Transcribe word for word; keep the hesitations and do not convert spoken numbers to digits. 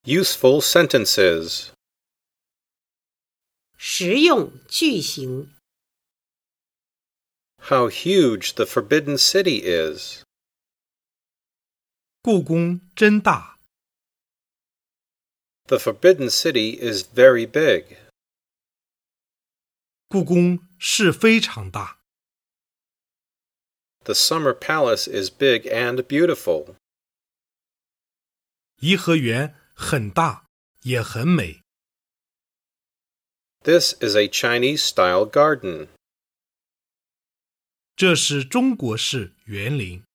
Useful sentences. 实用句型。 How huge the Forbidden City is. 故宫真大。 The Forbidden City is very big. 故宫是非常大。 The Summer Palace is big and beautiful. 颐和园很大，也很美。 This is a Chinese-style garden. 这是中国式园林。